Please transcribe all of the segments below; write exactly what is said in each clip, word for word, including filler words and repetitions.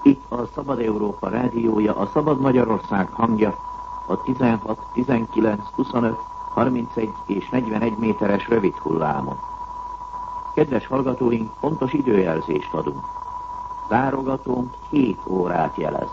Itt a Szabad Európa rádiója, a Szabad Magyarország hangja a tizenhat, tizenkilenc, huszonöt, harmincegy és negyvenegy méteres rövid hullámon. Kedves hallgatóink, pontos időjelzést adunk. Várogatónk hét órát jelez.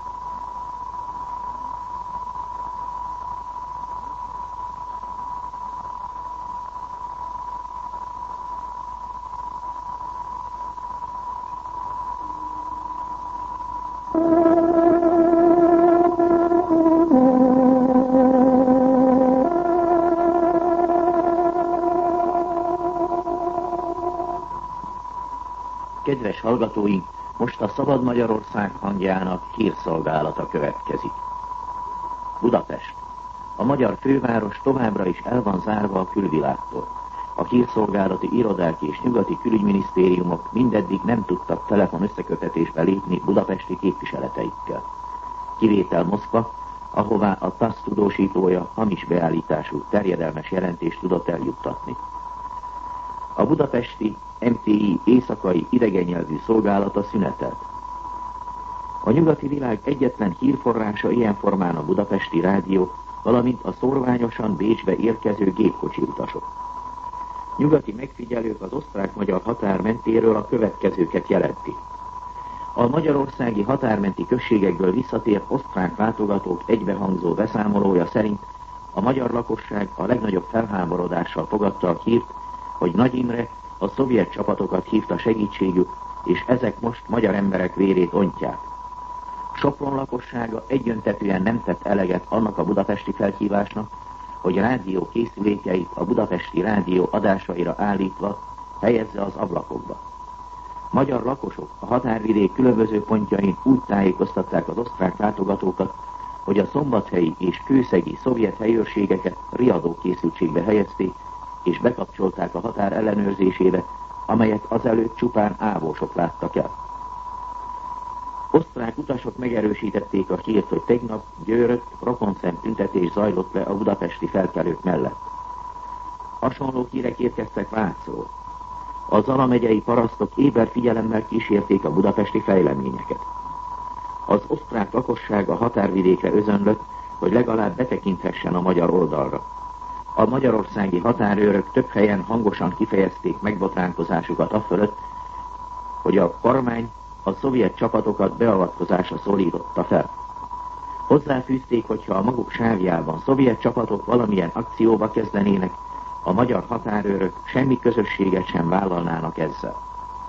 Kedves hallgatóink, most a Szabad Magyarország hangjának hírszolgálata következik. Budapest. A magyar főváros továbbra is el van zárva a külvilágtól. A hírszolgálati irodák és nyugati külügyminisztériumok mindeddig nem tudtak telefon összekötetésbe lépni budapesti képviseleteikkel. Kivétel Moszkva, ahová a TASZ tudósítója hamis beállítású terjedelmes jelentést tudott eljuttatni. A budapesti em té i éjszakai idegennyelvű szolgálata szünetelt. A nyugati világ egyetlen hírforrása ilyen formán a budapesti rádió, valamint a szórványosan Bécsbe érkező gépkocsi utasok. Nyugati megfigyelők az osztrák-magyar határ mentéről a következőket jelentik. A magyarországi határmenti községekből visszatért osztrák látogatók egybehangzó beszámolója szerint a magyar lakosság a legnagyobb felháborodással fogadta a hírt, hogy Nagy Imre a szovjet csapatokat hívta segítségül, és ezek most magyar emberek vérét ontják. Sopron lakossága egyöntetűen nem tett eleget annak a budapesti felhívásnak, hogy rádió készülékeit a budapesti rádió adásaira állítva helyezze az ablakokba. Magyar lakosok a határvidék különböző pontjain úgy tájékoztatták az osztrák látogatókat, hogy a szombathelyi és kőszegi szovjet helyőrségeket riadó készültségbe helyezték, és bekapcsolták a határ ellenőrzésébe, amelyet azelőtt csupán ávósok láttak el. Osztrák utasok megerősítették a hírt, hogy tegnap Győrött rokonszem tüntetés zajlott le a budapesti felkelők mellett. Hasonló hírek érkeztek Vácról. A Zala megyei parasztok éber figyelemmel kísérték a budapesti fejleményeket. Az osztrák lakosság a határvidékre özönlött, hogy legalább betekinthessen a magyar oldalra. A magyarországi határőrök több helyen hangosan kifejezték megbotránkozásukat afölött, hogy a kormány a szovjet csapatokat beavatkozásra szólította fel. Hozzáfűzték, hogyha a maguk sávjában szovjet csapatok valamilyen akcióba kezdenének, a magyar határőrök semmi közösséget sem vállalnának ezzel.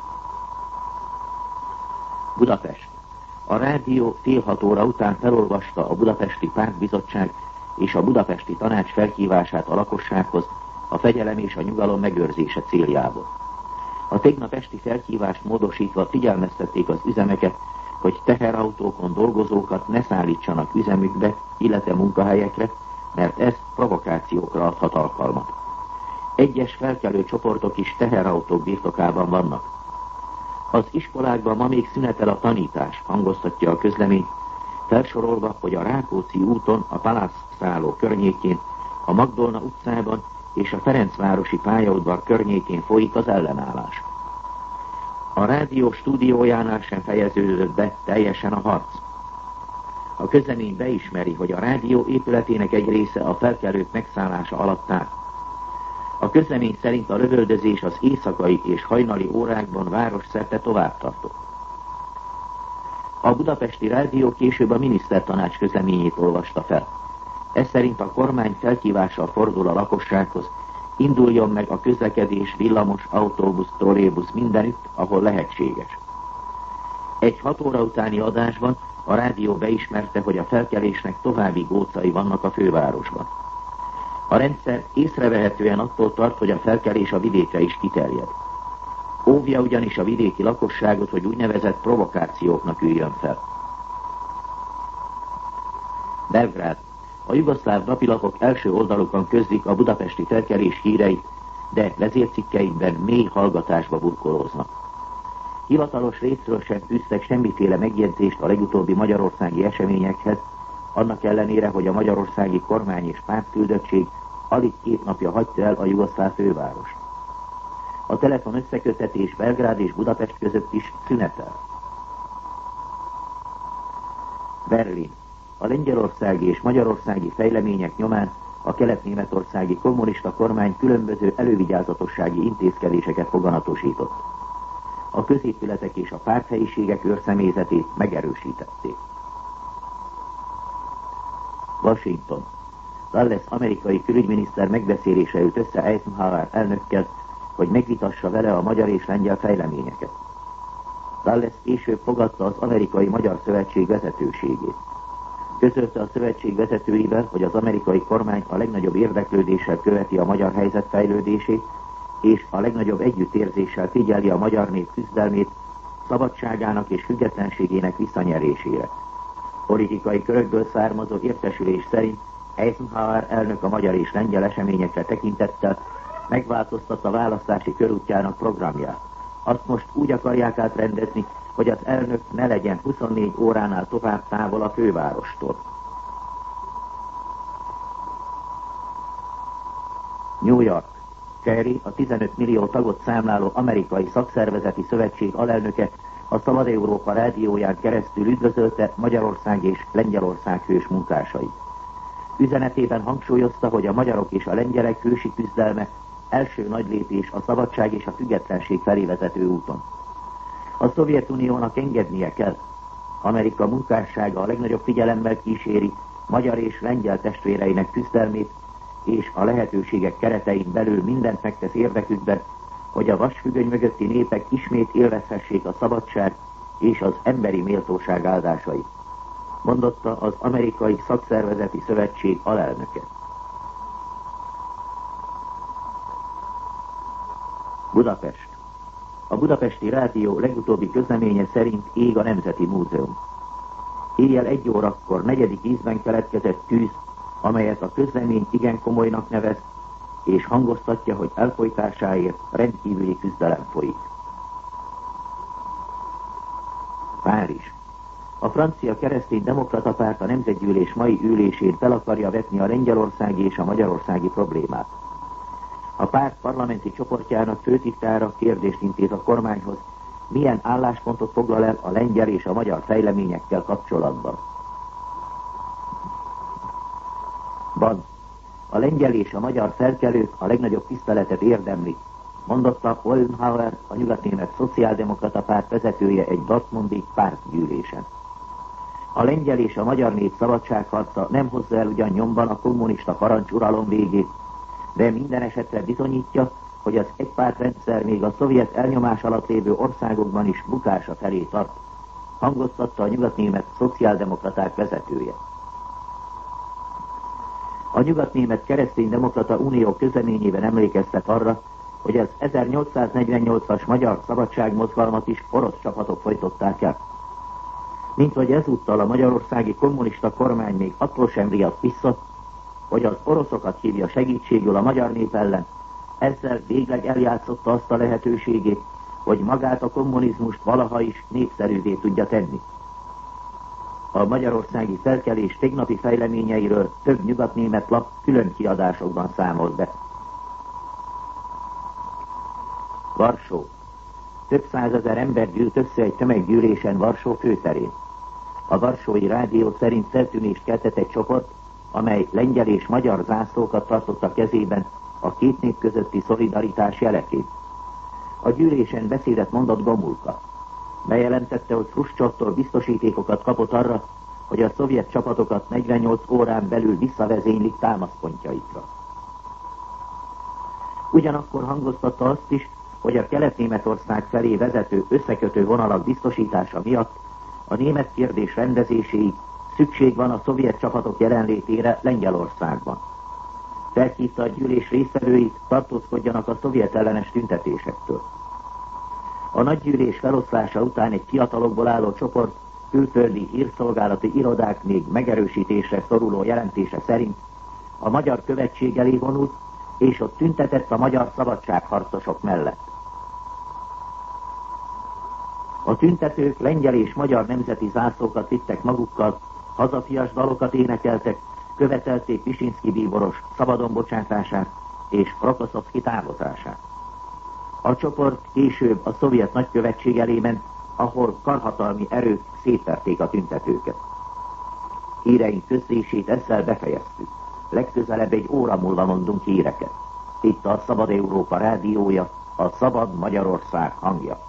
Budapest. A rádió fél hat óra után felolvasta a budapesti pártbizottság és a budapesti tanács felhívását a lakossághoz a fegyelem és a nyugalom megőrzése céljából. A tegnap esti felhívást módosítva figyelmeztették az üzemeket, hogy teherautókon dolgozókat ne szállítsanak üzemükbe, illetve munkahelyekre, mert ez provokációkra adhat alkalmat. Egyes felkelő csoportok is teherautók birtokában vannak. Az iskolákban ma még szünetel a tanítás, hangoztatja a közlemény, felsorolva, hogy a Rákóczi úton, a Palász szálló környékén, a Magdolna utcában és a Ferencvárosi pályaudvar környékén folyik az ellenállás. A rádió stúdiójánál sem fejeződött be teljesen a harc. A közlemény beismeri, hogy a rádió épületének egy része a felkelők megszállása alatt áll. A közlemény szerint a lövöldözés az éjszakai és hajnali órákban városszerte tovább tartott. A budapesti rádió később a minisztertanács közleményét olvasta fel. Ez szerint a kormány felhívással fordul a lakossághoz, induljon meg a közlekedés, villamos, autóbusz, trollébusz mindenütt, ahol lehetséges. Egy hat óra utáni adásban a rádió beismerte, hogy a felkelésnek további gócai vannak a fővárosban. A rendszer észrevehetően attól tart, hogy a felkelés a vidékre is kiterjed. Óvja ugyanis a vidéki lakosságot, hogy úgynevezett provokációknak üljön fel. Belgrád. A jugoszláv napilapok első oldalukon közlik a budapesti felkelés híreit, de vezércikkeikben mély hallgatásba burkolóznak. Hivatalos részről sem fűztek semmiféle megjegyzést a legutóbbi magyarországi eseményekhez, annak ellenére, hogy a magyarországi kormány és pártküldöttség alig két napja hagyta el a jugoszláv fővárost. A telefon összeköttetés Belgrád és Budapest között is szünetel. Berlin. A lengyelországi és magyarországi fejlemények nyomán a kelet-németországi kommunista kormány különböző elővigyázatossági intézkedéseket foganatosított. A középületek és a párthelyiségek őrszemélyzetét megerősítették. Washington. Dulles amerikai külügyminiszter megbeszélésre ült össze Eisenhower elnökkel, hogy megvitassa vele a magyar és lengyel fejleményeket. Dulles később fogadta az Amerikai Magyar Szövetség vezetőségét. Közölte a szövetség vezetőivel, hogy az amerikai kormány a legnagyobb érdeklődéssel követi a magyar helyzet fejlődését, és a legnagyobb együttérzéssel figyeli a magyar nép küzdelmét szabadságának és függetlenségének visszanyerésére. Politikai körökből származó értesülés szerint Eisenhower elnök a magyar és lengyel eseményekre tekintettel megváltoztatta választási körútjának programját. Azt most úgy akarják átrendezni, hogy az elnök ne legyen huszonnégy óránál tovább távol a fővárostól. New York. Kerry, a tizenöt millió tagot számláló amerikai szakszervezeti szövetség alelnöke a Szabad Európa rádióján keresztül üdvözölte Magyarország és Lengyelország hős munkásait. Üzenetében hangsúlyozta, hogy a magyarok és a lengyelek hősi küzdelme első nagy lépés a szabadság és a függetlenség felé vezető úton. A Szovjetuniónak engednie kell. Amerika munkássága a legnagyobb figyelemmel kíséri magyar és lengyel testvéreinek küzdelmét, és a lehetőségek keretein belül mindent megtesz érdekükben, hogy a vasfüggöny mögötti népek ismét élvezhessék a szabadság és az emberi méltóság áldásait, mondotta az Amerikai Szakszervezeti Szövetség alelnöke. Budapest. A Budapesti Rádió legutóbbi közleménye szerint ég a Nemzeti Múzeum. Éjjel egy órakor negyedik ízben keletkezett tűz, amelyet a közlemény igen komolynak nevez, és hangoztatja, hogy elfojtásáért rendkívüli küzdelem folyik. Párizs. A francia keresztény demokrata párt a Nemzetgyűlés mai ülésén fel akarja vetni a lengyelországi és a magyarországi problémát. A párt parlamenti csoportjának főtitkára kérdést intéz a kormányhoz, milyen álláspontot foglal el a lengyel és a magyar fejleményekkel kapcsolatban. Ban. A lengyel és a magyar felkelők a legnagyobb tiszteletet érdemli, mondotta Eisenhower, a nyugatnémet szociáldemokrata párt vezetője egy dortmundi pártgyűlésen. A lengyel és a magyar nép szabadságharca nem hozza el ugyan nyomban a kommunista parancsuralom végét, de minden esetre bizonyítja, hogy az egypártrendszer még a szovjet elnyomás alatt lévő országokban is bukása felé tart, hangoztatta a nyugatnémet szociáldemokraták vezetője. A Nyugatnémet Kereszténydemokrata Unió közleményében emlékeztet arra, hogy az ezernyolcszáznegyvennyolcas magyar szabadságmozgalmat is orosz csapatok folytották el. Mint hogy ezúttal a magyarországi kommunista kormány még attól sem riadt vissza, hogy az oroszokat hívja segítségül a magyar nép ellen, ezzel végleg eljátszotta azt a lehetőségét, hogy magát a kommunizmust valaha is népszerűvé tudja tenni. A magyarországi felkelés tegnapi fejleményeiről több nyugatnémet lap külön kiadásokban számolt be. Varsó. Több százezer ember gyűlt össze egy tömeggyűlésen Varsó főterén. A Varsói Rádió szerint feltűnést keltett egy csoport, amely lengyel és magyar zászlókat tartott a kezében a két nép közötti szolidaritás jeleként. A gyűlésen beszédet mondott Gomulka. Bejelentette, hogy Hruscsovtól biztosítékokat kapott arra, hogy a szovjet csapatokat negyvennyolc órán belül visszavezénylik támaszpontjaikra. Ugyanakkor hangoztatta azt is, hogy a Kelet-Németország felé vezető összekötő vonalak biztosítása miatt a német kérdés rendezéséig szükség van a szovjet csapatok jelenlétére Lengyelországban. Felhívta a gyűlés résztvevőit, tartózkodjanak a szovjet ellenes tüntetésektől. A nagygyűlés feloszlása után egy fiatalokból álló csoport külföldi hírszolgálati irodák még megerősítésre szoruló jelentése szerint a magyar követség elé vonult, és ott tüntetett a magyar szabadságharcosok mellett. A tüntetők lengyel és magyar nemzeti zászlókat vittek magukkal, hazafias dalokat énekeltek, követelték Pisinszky bíboros szabadon bocsátását és Rokoszovszky távozását. A csoport később a szovjet nagykövetség elé ment, ahol karhatalmi erők szétverték a tüntetőket. Híreink közlését ezzel befejeztük. Legközelebb egy óra múlva mondunk híreket. Itt a Szabad Európa rádiója, a Szabad Magyarország hangja.